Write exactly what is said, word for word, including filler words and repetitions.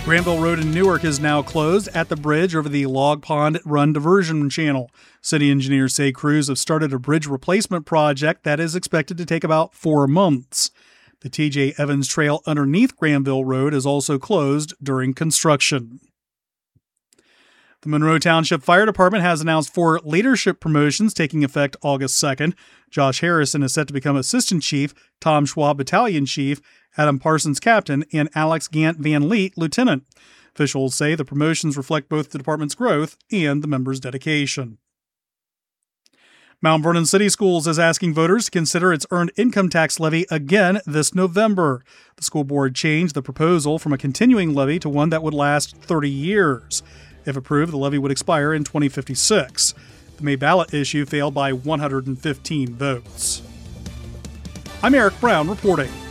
Granville Road in Newark is now closed at the bridge over the Log Pond Run Diversion Channel. City engineers say crews have started a bridge replacement project that is expected to take about four months. The T J Evans Trail underneath Granville Road is also closed during construction. The Monroe Township Fire Department has announced four leadership promotions taking effect August second. Josh Harrison is set to become Assistant Chief, Tom Schwab Battalion Chief, Adam Parsons Captain, and Alex Gant Van Leet Lieutenant. Officials say the promotions reflect both the department's growth and the members' dedication. Mount Vernon City Schools is asking voters to consider its earned income tax levy again this November. The school board changed the proposal from a continuing levy to one that would last thirty years. If approved, the levy would expire in twenty fifty-six. The May ballot issue failed by one hundred fifteen votes. I'm Eric Brown reporting.